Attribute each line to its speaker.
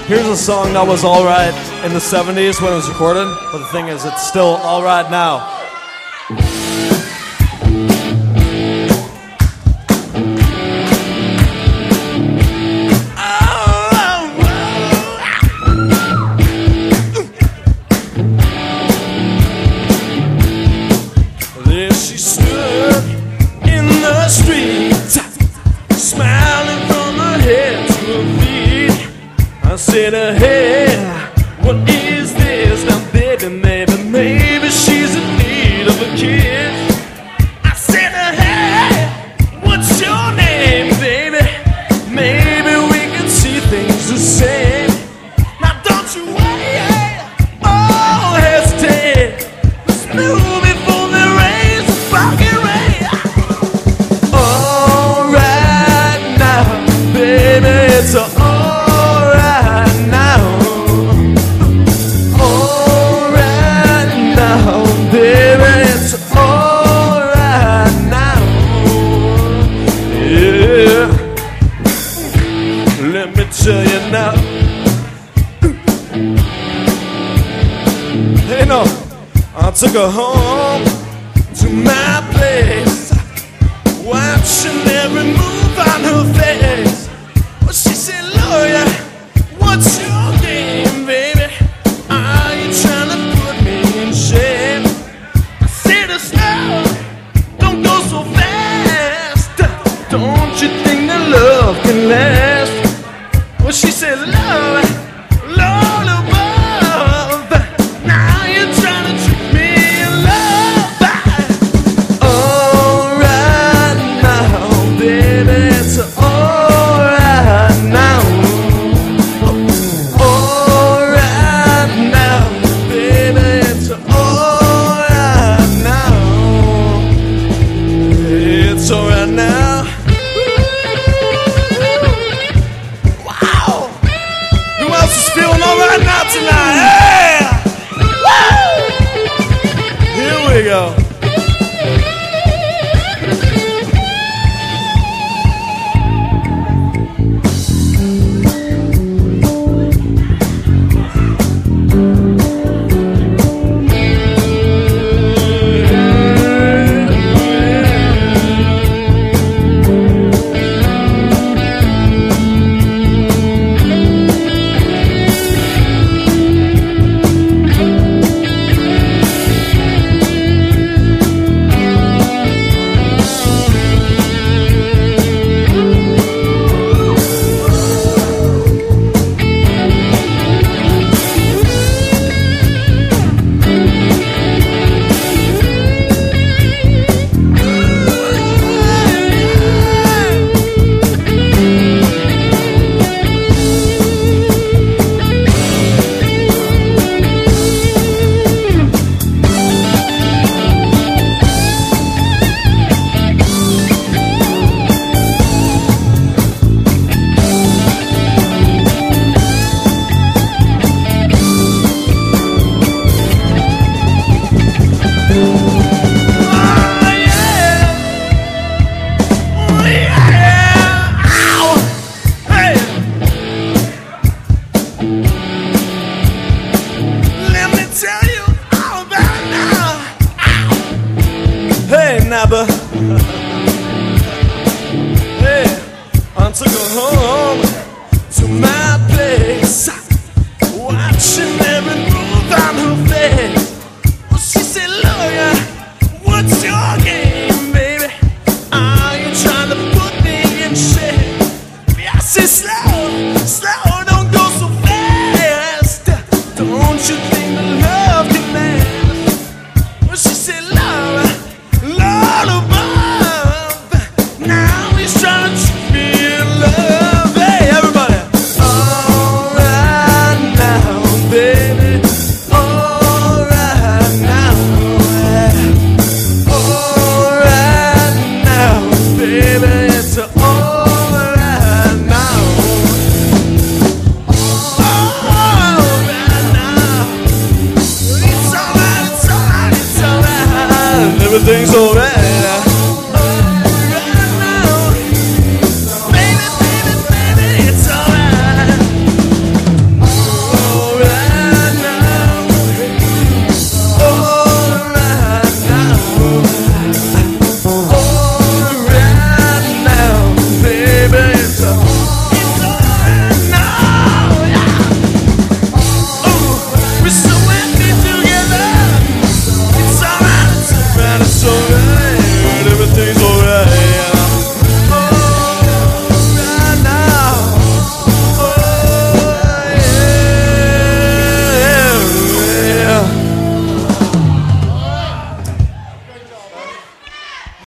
Speaker 1: Here's a song that was alright in the 70s when it was recorded, but the thing is, it's still alright now.
Speaker 2: There she stood in the street, smiling from her head to her feet. I said, hey, what is this? Now, baby, maybe she's in need of a kiss. I said, hey, what's your name, baby? Maybe we can see things the same. Now, don't you wait, oh, hesitate. Let's move before the rain's a fucking rain. All right now, baby, it's all. Let me tell you now. Hey, no, I took her home to my place, watching every move on her face. Well, she said, lawyer, what's your game, baby? Are you trying to put me in shame? I said, slow, don't go so fast. Don't you think that love can last? Well, she said, love, Lord above. Now you're trying to trick me in love. All right now, baby, it's all right now. All right now, baby, it's all right now. It's all right now. Feeling all right now tonight, yeah! Woo! Here we go. Hey, I took her home to my place, watching every move on her face. Well, she said, lawyer, what's your game, baby? Are you trying to put me in shame? I said, slow, don't go so fast. Don't you think the love can last? Well, she said, Lord above. Now he's trying to treat me in love. Hey, everybody. All right now, baby. All right now. All right now, baby. It's all right now. All right now. It's all right, it's all right, it's all right. Everything's all right.